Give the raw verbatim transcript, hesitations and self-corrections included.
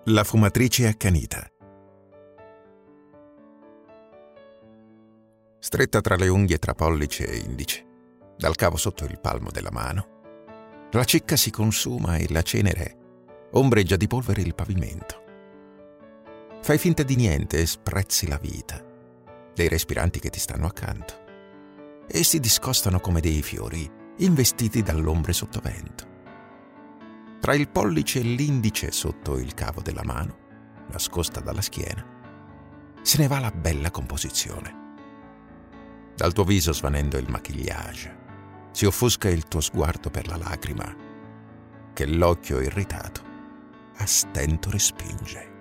La fumatrice accanita. Stretta tra le unghie tra pollice e indice, dal cavo sotto il palmo della mano, la cicca si consuma e la cenere ombreggia di polvere il pavimento. Fai finta di niente e sprezzi la vita dei respiranti che ti stanno accanto. Essi discostano come dei fiori investiti dall'ombre sottovento. Tra il pollice e l'indice sotto il cavo della mano, nascosta dalla schiena, se ne va la bella composizione. Dal tuo viso svanendo il maquillage, si offusca il tuo sguardo per la lacrima che l'occhio irritato a stento respinge.